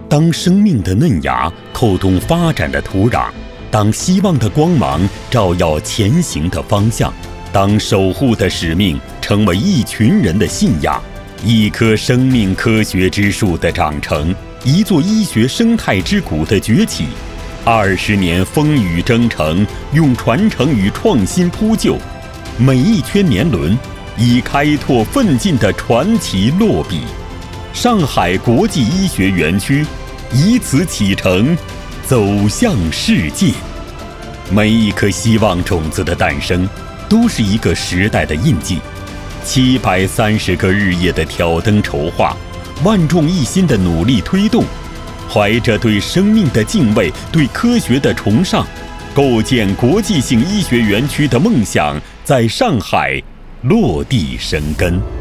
当生命的嫩芽扣动发展的土壤，当希望的光芒照耀前行的方向，当守护的使命成为一群人的信仰，一棵生命科学之树的长成，一座医学生态之谷的崛起，20年风雨征程，用传承与创新铺就，每一圈年轮以开拓奋进的传奇落笔。上海国际医学园区以此启程，走向世界。每一颗希望种子的诞生，都是一个时代的印记。730个日夜的挑灯筹划，万众一心的努力推动，怀着对生命的敬畏，对科学的崇尚，构建国际性医学园区的梦想在上海落地生根。